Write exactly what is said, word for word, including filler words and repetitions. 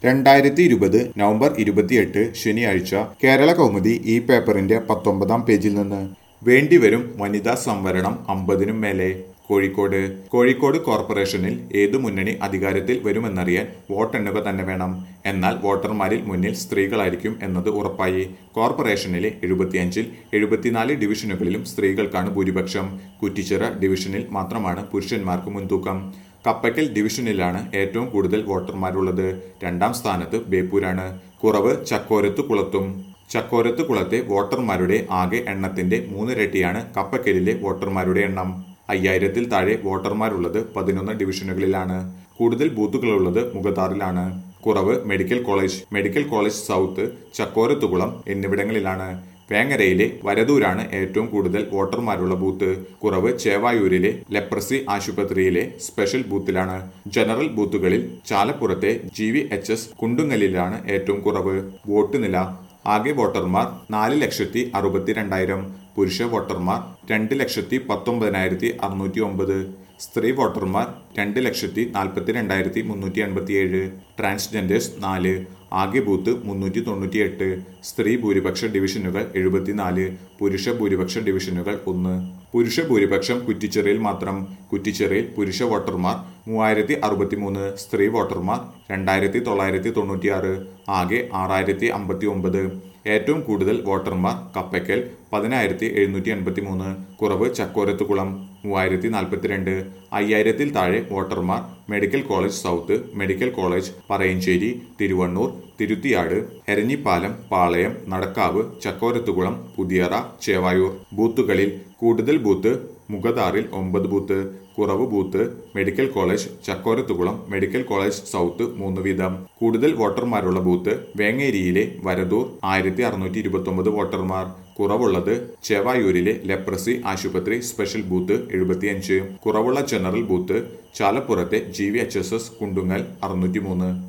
രണ്ടായിരത്തി ഇരുപത് നവംബർ ഇരുപത്തിയെട്ട് ശനിയാഴ്ച കേരള കൗമുദി ഈ പേപ്പറിന്റെ പത്തൊമ്പതാം പേജിൽ നിന്ന് വേണ്ടിവരും വനിതാ സംവരണം അമ്പതിനും മേലെ. കോഴിക്കോട് കോഴിക്കോട് കോർപ്പറേഷനിൽ ഏതു മുന്നണി അധികാരത്തിൽ വരുമെന്നറിയാൻ വോട്ടെണ്ണുക തന്നെ വേണം. എന്നാൽ വോട്ടർമാരിൽ മുന്നിൽ സ്ത്രീകളായിരിക്കും എന്നത് ഉറപ്പായി. കോർപ്പറേഷനിലെ എഴുപത്തിയഞ്ചിൽ എഴുപത്തിനാല് ഡിവിഷനുകളിലും സ്ത്രീകൾക്കാണ് ഭൂരിപക്ഷം. കുറ്റിച്ചിറ ഡിവിഷനിൽ മാത്രമാണ് പുരുഷന്മാർക്ക് മുൻതൂക്കം. കപ്പയ്ക്കൽ ഡിവിഷനിലാണ് ഏറ്റവും കൂടുതൽ വോട്ടർമാരുള്ളത്. രണ്ടാം സ്ഥാനത്ത് ബേപ്പൂരാണ്. കുറവ് ചക്കോരത്ത് കുളത്തും. ചക്കോരത്ത് കുളത്തെ വോട്ടർമാരുടെ ആകെ എണ്ണത്തിന്റെ മൂന്നിരട്ടിയാണ് കപ്പയ്ക്കലിലെ വോട്ടർമാരുടെ എണ്ണം. അയ്യായിരത്തിൽ താഴെ വോട്ടർമാരുള്ളത് പതിനൊന്ന് ഡിവിഷനുകളിലാണ്. കൂടുതൽ ബൂത്തുകളുള്ളത് മുഗദാറിലാണ്. കുറവ് medical college, medical college south, Chakkorathukulam എന്നിവിടങ്ങളിലാണ്. വേങ്ങരയിലെ വരദൂരാണ് ഏറ്റവും കൂടുതൽ വോട്ടർമാരുള്ള ബൂത്ത്. കുറവ് ചേവായൂരിലെ ലെപ്രസി ആശുപത്രിയിലെ സ്പെഷ്യൽ ബൂത്തിലാണ്. ജനറൽ ബൂത്തുകളിൽ ചാലപ്പുറത്തെ ജി വി എച്ച് എസ് കുണ്ടുങ്ങലിലാണ് ഏറ്റവും കുറവ്. വോട്ട് നില: ആകെ വോട്ടർമാർ നാല് ലക്ഷത്തി അറുപത്തിരണ്ടായിരം. പുരുഷ വോട്ടർമാർ രണ്ട് ലക്ഷത്തി പത്തൊമ്പതിനായിരത്തി അറുന്നൂറ്റി ഒമ്പത്. സ്ത്രീ വോട്ടർമാർ രണ്ട് ലക്ഷത്തി നാൽപ്പത്തി രണ്ടായിരത്തി മുന്നൂറ്റി എൺപത്തിയേഴ്. ട്രാൻസ്ജെൻഡേഴ്സ് നാല്. ആകെ ബൂത്ത് മുന്നൂറ്റി തൊണ്ണൂറ്റി എട്ട്. സ്ത്രീ ഭൂരിപക്ഷ ഡിവിഷനുകൾ എഴുപത്തിനാല്. പുരുഷ ഭൂരിപക്ഷ ഡിവിഷനുകൾ ഒന്ന്. പുരുഷ ഭൂരിപക്ഷം കുറ്റിച്ചിറയിൽ മാത്രം. കുറ്റിച്ചിറയിൽ പുരുഷ വോട്ടർമാർ മൂവായിരത്തി അറുപത്തി മൂന്ന്. സ്ത്രീ വോട്ടർമാർ രണ്ടായിരത്തി തൊള്ളായിരത്തി തൊണ്ണൂറ്റിയാറ്. ആകെ ആറായിരത്തി അമ്പത്തി ഒമ്പത്. ഏറ്റവും കൂടുതൽ വോട്ടർമാർ കപ്പയ്ക്കൽ പതിനായിരത്തി എഴുന്നൂറ്റി എൺപത്തി മൂന്ന്. കുറവ് ചക്കോരത്തുകുളം മൂവായിരത്തി നാൽപ്പത്തിരണ്ട്. അയ്യായിരത്തിൽ താഴെ വോട്ടർമാർ medical college south, medical college Parayancheri, Thiruvannur, Thiruthiyad, Eranjipalam, Palayam, Nadakkavu, Chakkorathukulam, Puthiyara, Chevayur. ബൂത്തുകളിൽ കൂടുതൽ ബൂത്ത് മുഗദാറിൽ ഒമ്പത് ബൂത്ത്. കുറവ് booth medical college, Chakkorathukulam, medical college south മൂന്ന് വീതം. കൂടുതൽ വോട്ടർമാരുള്ള ബൂത്ത് വേങ്ങേരിയിലെ വരദൂർ ആയിരത്തി അറുന്നൂറ്റി ഇരുപത്തി ഒമ്പത് വോട്ടർമാർ. കുറവുള്ളത് ചേവായൂരിലെ ലെപ്രസി ആശുപത്രി സ്പെഷ്യൽ ബൂത്ത് എഴുപത്തിയഞ്ച്. കുറവുള്ള ജനറൽ ബൂത്ത് ചാലപ്പുറത്തെ G V H S S Kundungal അറുന്നൂറ്റി മൂന്ന്.